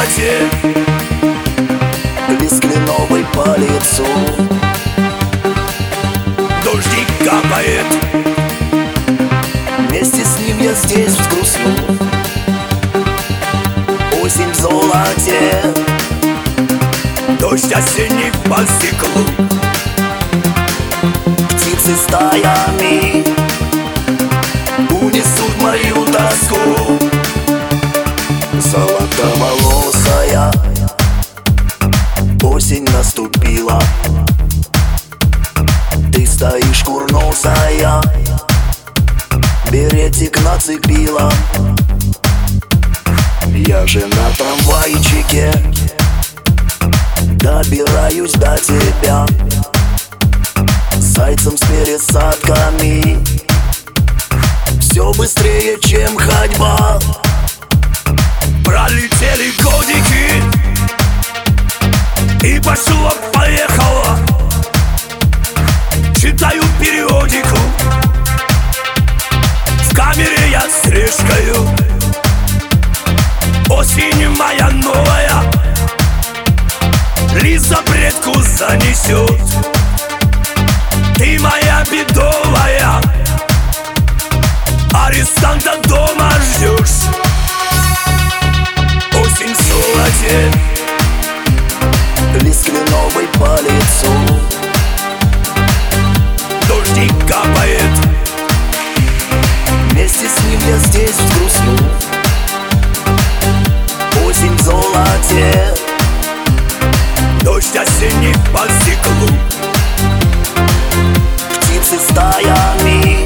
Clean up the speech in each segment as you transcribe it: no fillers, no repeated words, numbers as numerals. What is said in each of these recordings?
золоте, лист кленовый по лицу. дождик капает, Вместе с ним я здесь взгрустну. Осень в золоте, дождь осенний по стеклу. птицы стаями унесут мою тоску. Золотоволосая осень наступила. Ты стоишь курносая, беретик нацепила. Я же на трамвайчике добираюсь до тебя. Зайцем с пересадками, все быстрее, чем ходьба. Пролетели годики, и пошло-поехало. Читаю периодику, в камере я стрижкаю. Осень моя новая, лист запретку занесет. Ты моя бедовая, арестанта дома ждешь. Осень в золоте, лист кленовый по лицу. дождик капает, Вместе с ним я здесь взгрустну. Осень в золоте, дождь осенний по стеклу. птицы стаями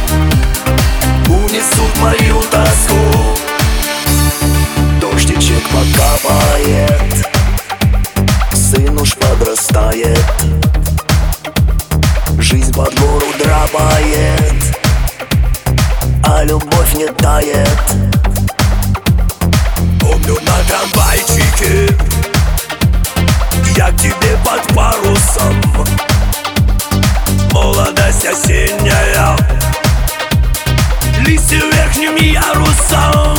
унесут мою тоску. Дождичек покапает, сын уж подрастает. Жизнь под гору драпает, а любовь не тает. Помню на трамвайчике я к тебе под парусом. Молодость осенняя, листья верхним ярусом.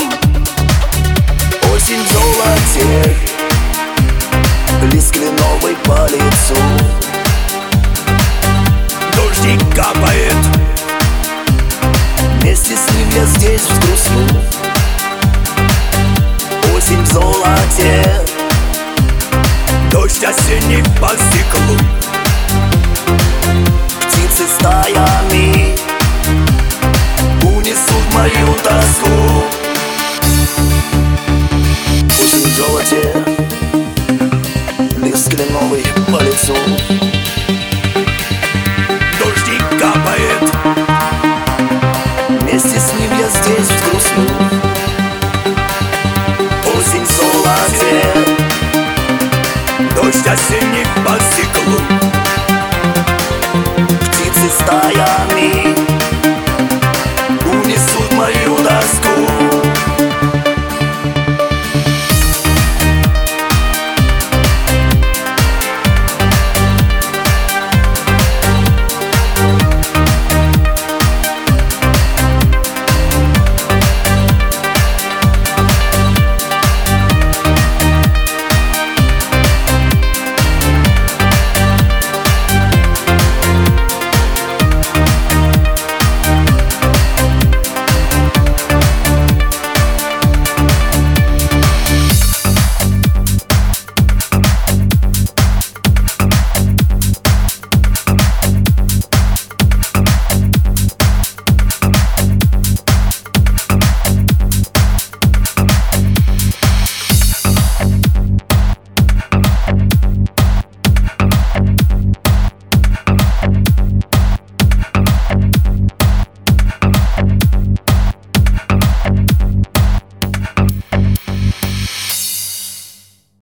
Осень в золоте, лист кленовый по лицу. Дождик капает, Вместе с ним я здесь взгрустну. Осень в золоте, дождь осенний по